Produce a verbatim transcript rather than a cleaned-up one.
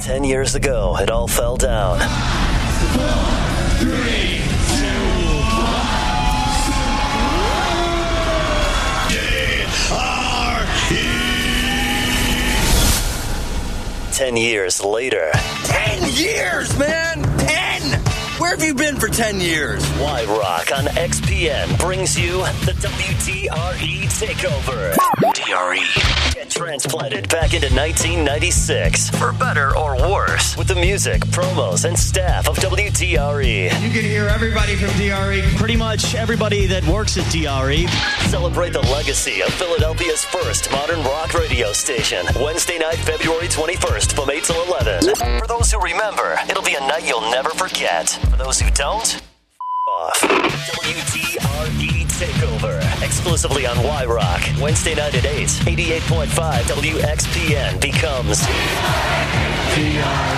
Ten years ago, it all fell down. Four, three, two, one. Ten years later. Ten years, man! Ten! Where have you been for ten years? Y-Rock on X P N brings you the W T R E Takeover. T R E. Get transplanted back into nineteen ninety-six, for better or worse, with the music, promos, and staff of W T R E. You can hear everybody from D R E. Pretty much everybody that works at D R E. Celebrate the legacy of Philadelphia's first modern rock radio station. Wednesday night, February twenty-first from eight till eleven. For those who remember, it'll be a night you'll never forget. For those who don't, off. W T R E Takeover. Exclusively on Y-Rock. Wednesday night at eight. eighty-eight point five W X P N becomes T R E.